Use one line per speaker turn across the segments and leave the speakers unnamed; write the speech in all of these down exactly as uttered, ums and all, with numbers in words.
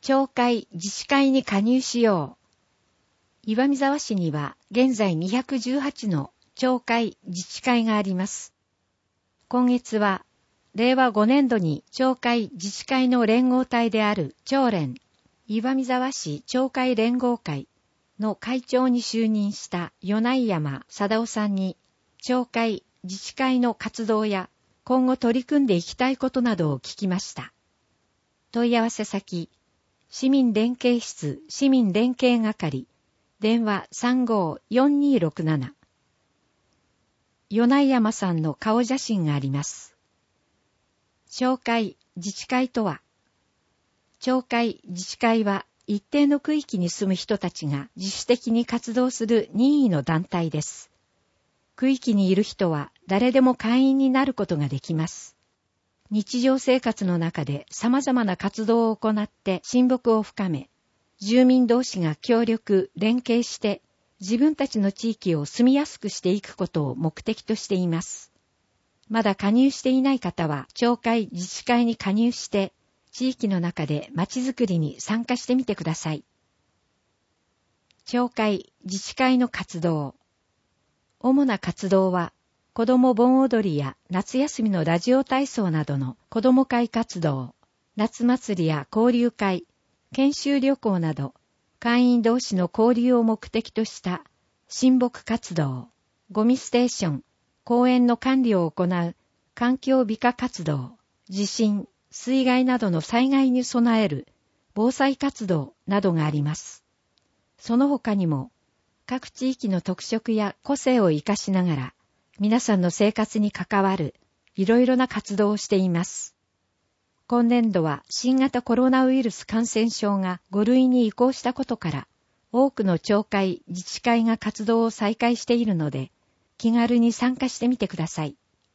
町会自治会に加入しよう。岩見沢市には現在にひゃくじゅうはちの町会自治会があります。今月はれいわごねんどに町会自治会の連合体である町連、岩見沢市町会連合会の会長に就任した米内山貞夫さんに、町会自治会の活動や今後取り組んでいきたいことなどを聞きました。問い合わせ先、市民連携室市民連携係、電話 さんごーよんにーろくなな。米内山さんの顔写真があります。町会自治会とは、町会自治会は一定の区域に住む人たちが自主的に活動する任意の団体です。区域にいる人は誰でも会員になることができます。日常生活の中で様々な活動を行って親睦を深め、住民同士が協力、連携して自分たちの地域を住みやすくしていくことを目的としています。まだ加入していない方は町会自治会に加入して地域の中でまちづくりに参加してみてください。町会自治会の活動。主な活動は子ども盆踊りや夏休みのラジオ体操などの子ども会活動、夏祭りや交流会、研修旅行など会員同士の交流を目的とした親睦活動、ゴミステーション、公園の管理を行う環境美化活動、地震、水害などの災害に備える防災活動などがあります。その他にも各地域の特色や個性を生かしながら皆さんの生活に関わるいろいろな活動をしています。今年度は新型コロナウイルス感染症がご類に移行したことから多くの町会、自治会が活動を再開しているので気軽に参加してみてください。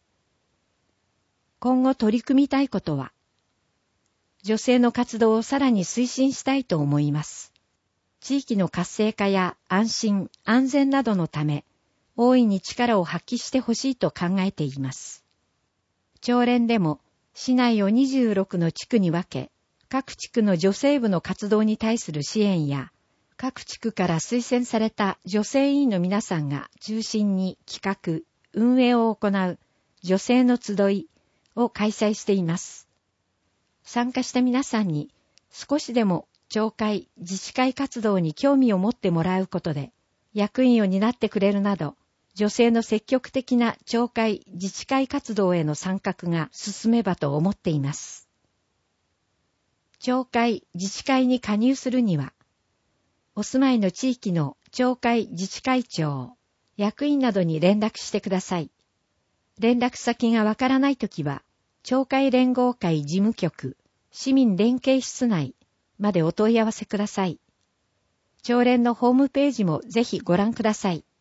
今後取り組みたいことは、女性の活動をさらに推進したいと思います。地域の活性化や安心、安全などのため、大いに力を発揮してほしいと考えています。町連でも、市内をにじゅうろくの地区に分け、各地区の女性部の活動に対する支援や、各地区から推薦された女性委員の皆さんが中心に企画、運営を行う女性の集いを開催しています。参加した皆さんに少しでも町会、自治会活動に興味を持ってもらうことで、役員を担ってくれるなど、女性の積極的な町会、自治会活動への参画が進めばと思っています。町会、自治会に加入するには、お住まいの地域の町会自治会長、役員などに連絡してください。連絡先がわからないときは、町会連合会事務局、市民連携室内までお問い合わせください。町連のホームページもぜひご覧ください。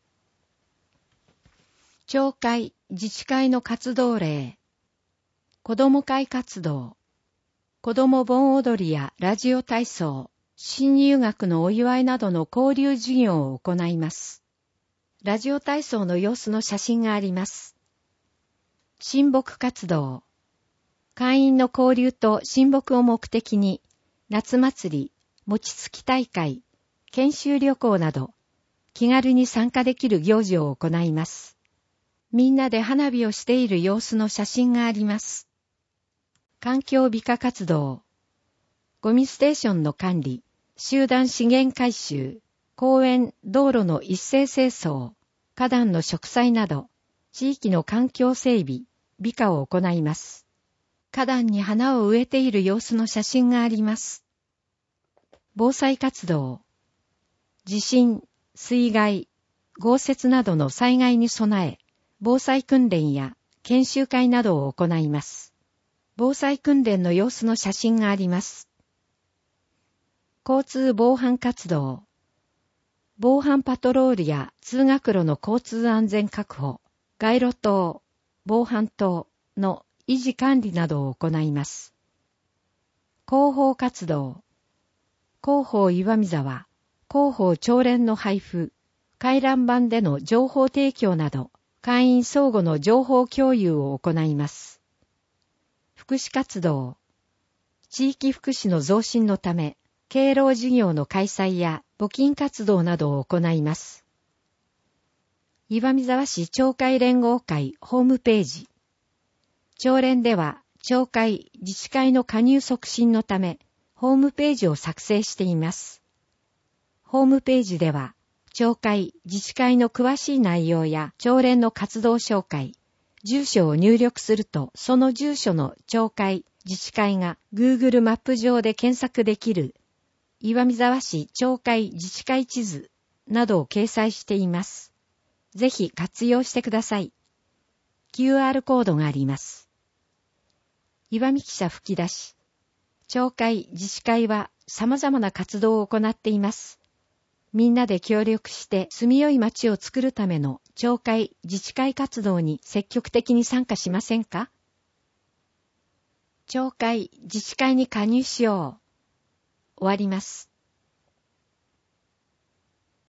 町会自治会の活動例、子ども会活動、子ども盆踊りやラジオ体操、新入学のお祝いなどの交流事業を行います。ラジオ体操の様子の写真があります。親睦活動、会員の交流と親睦を目的に、夏祭り、餅つき大会、研修旅行など、気軽に参加できる行事を行います。みんなで花火をしている様子の写真があります。環境美化活動、ゴミステーションの管理、集団資源回収、公園、道路の一斉清掃、花壇の植栽など、地域の環境整備、美化を行います。花壇に花を植えている様子の写真があります。防災活動、地震、水害、豪雪などの災害に備え、防災訓練や研修会などを行います。防災訓練の様子の写真があります。交通防犯活動、防犯パトロールや通学路の交通安全確保、街路灯、防犯灯の維持管理などを行います。広報活動、広報岩見沢、広報町連の配布、回覧板での情報提供など、会員相互の情報共有を行います。福祉活動、地域福祉の増進のため、 敬老事業の開催や募金活動などを行います。岩見沢市町会連合会ホームページ。町連では町会自治会の加入促進のためホームページを作成しています。ホームページでは町会自治会の詳しい内容や町連の活動紹介、住所を入力するとその住所の町会自治会が Google マップ上で検索できる岩見沢市町会自治会地図などを掲載しています。ぜひ活用してください。キューアール コードがあります。岩見記者吹き出し。町会自治会は様々な活動を行っています。みんなで協力して住みよい町を作るための町会自治会活動に積極的に参加しませんか？町会自治会に加入しよう。終わります。